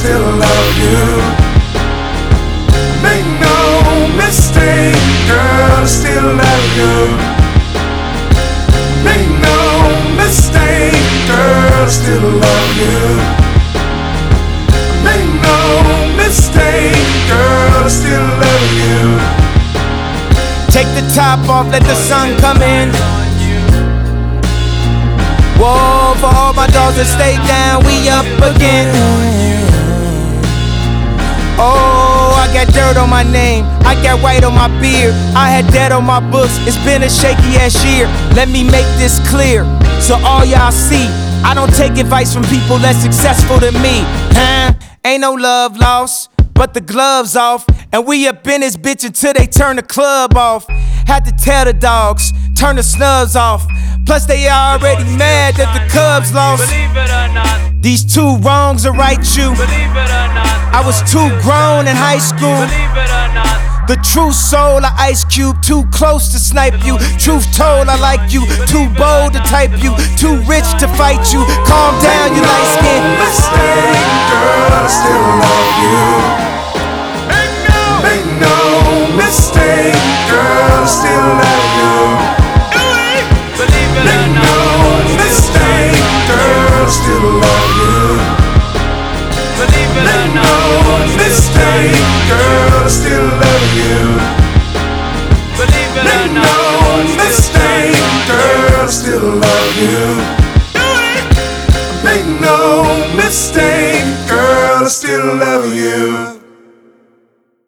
still love you. Make no mistake, girl, I still love you. Make no mistake, girl, I still love you. Make no mistake, girl, I still love you. Take the top off, let the sun come in. Whoa, for all my dogs that stay down, we up again. Oh, I got dirt on my name, I got white on my beard, I had debt on my books, it's been a shaky ass year. Let me make this clear, so all y'all see, I don't take advice from people less successful than me. Ain't no love lost, but the gloves off, and we up in this bitch until they turn the club off. Had to tell the dogs, turn the snubs off. Plus they already mad that the Cubs lost. Believe it or not, These two wrongs are right, you. believe it or not, I was too grown in high school. believe it or not. The true soul of Ice Cube, too close to snipe you. Truth told, I like you, too bold to type you, too rich to fight you. Calm down, you light skin. Mistake, girl, I still love you. Make no mistake, girl, I still love you. Believe it or Make not, no mistake, girl, I still love you. believe it or Make not, no mistake, girl, I still love you. believe it or Make not, no mistake, girl, I still love you. Make no mistake, girl, I still love you.